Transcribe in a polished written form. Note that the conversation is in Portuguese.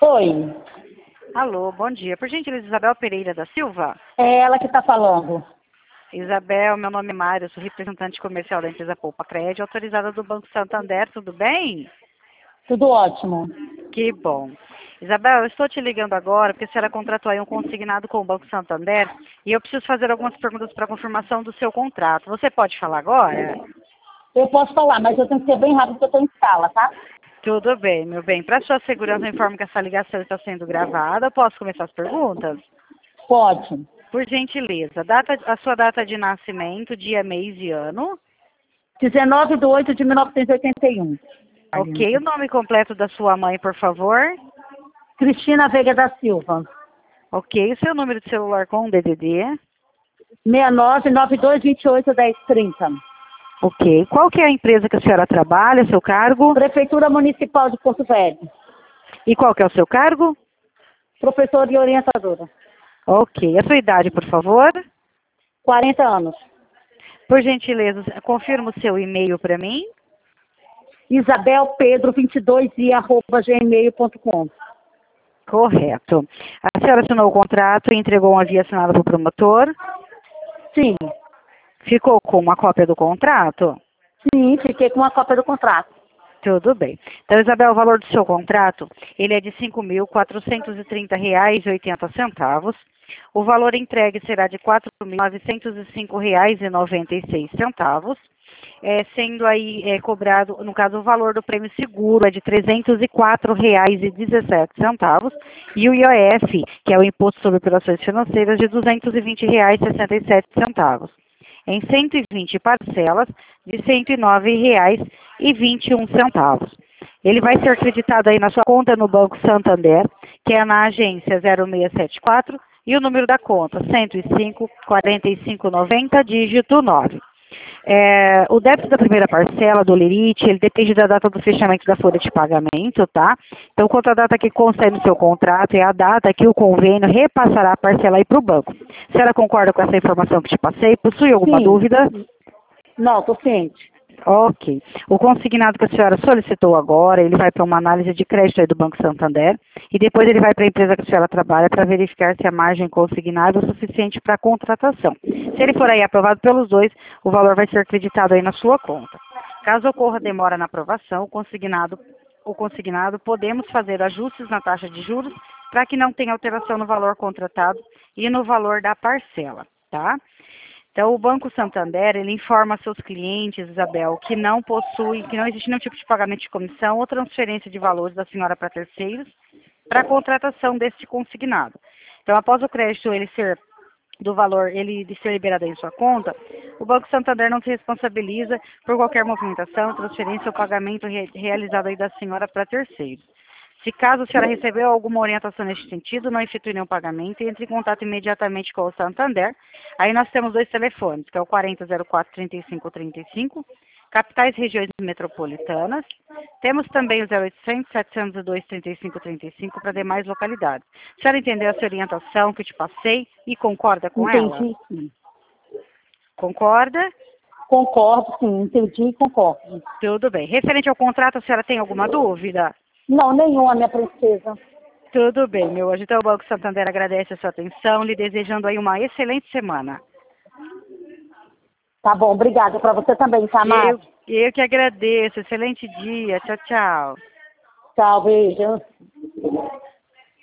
Oi, Alô, bom dia. Por gentileza, Isabel Pereira da Silva? é ela que está falando. Isabel, meu nome é Mário, eu sou representante comercial da empresa Poupa Crédito, autorizada do Banco Santander, tudo bem? Tudo ótimo. Que bom. Isabel, eu estou te ligando agora porque a senhora contratou aí um consignado com o Banco Santander e eu preciso fazer algumas perguntas para confirmação do seu contrato. Você pode falar agora? Eu posso falar, mas eu tenho que ser bem rápido porque eu estou em sala, tá? Tudo bem, meu bem. Para sua segurança, eu informo que essa ligação está sendo gravada. Posso começar as perguntas? Pode. Por gentileza, a sua data de nascimento, dia, mês e ano. 19/8/1981. Ok, o nome completo da sua mãe, por favor. Cristina Veiga da Silva. Ok, o seu número de celular com DDD. 69/92/28/10/30. Ok, qual que é a empresa que a senhora trabalha, seu cargo? Prefeitura Municipal de Porto Velho. E qual que é o seu cargo? Professora e orientadora. Ok, a sua idade, por favor. 40 anos. Por gentileza, confirma o seu e-mail para mim. isabelpedro22@gmail.com. Correto. A senhora assinou o contrato e entregou uma via assinada para o promotor. Sim, Ficou com uma cópia do contrato? sim, fiquei com uma cópia do contrato. Tudo bem. Então, Isabel, o valor do seu contrato, ele é de R$ 5.430,80. O valor entregue será de R$ 4.905,96, sendo aí cobrado, no caso, o valor do prêmio seguro é de R$ 304,17 e o IOF, que é o Imposto sobre Operações Financeiras, de R$ 220,67. Em 120 parcelas de R$ 109,21. Ele vai ser acreditado aí na sua conta no Banco Santander, que é na agência 0674, e o número da conta, 105 45 90, dígito 9. O débito da primeira parcela do Lerite, ele depende da data do fechamento da folha de pagamento, tá? Então, quanto a data que consta aí no seu contrato, é a data que o convênio repassará a parcela aí para o banco. A senhora concorda com essa informação que te passei? Possui alguma Sim. dúvida? Não, estou ciente. Ok. O consignado que a senhora solicitou agora, ele vai para uma análise de crédito aí do Banco Santander e depois ele vai para a empresa que a senhora trabalha para verificar se a margem consignada é o suficiente para a contratação. Se ele for aí aprovado pelos dois, o valor vai ser acreditado aí na sua conta. Caso ocorra demora na aprovação, o consignado podemos fazer ajustes na taxa de juros para que não tenha alteração no valor contratado e no valor da parcela, tá? Então, o Banco Santander, ele informa seus clientes, Isabel, que não existe nenhum tipo de pagamento de comissão ou transferência de valores da senhora para terceiros para a contratação deste consignado. Então, após o crédito ele ser liberado em sua conta, o Banco Santander não se responsabiliza por qualquer movimentação, transferência ou pagamento realizado aí da senhora para terceiros. Se caso a senhora recebeu alguma orientação neste sentido, não efetue nenhum pagamento e entre em contato imediatamente com o Santander. Aí nós temos dois telefones, que é o 4004-3535, capitais regiões metropolitanas. Temos também o 0800-702-3535 para demais localidades. A senhora entendeu essa orientação que eu te passei e concorda com ela? Entendi, sim. Concorda? Concordo, sim. Entendi e concordo. Tudo bem. Referente ao contrato, a senhora tem alguma dúvida? Não, nenhuma, minha princesa. Tudo bem, meu anjo. Então, o Banco Santander agradece a sua atenção, lhe desejando aí uma excelente semana. Tá bom, obrigada. Para você também, tá, Márcia? Eu que agradeço. Excelente dia. Tchau, tchau. Tchau, beijo.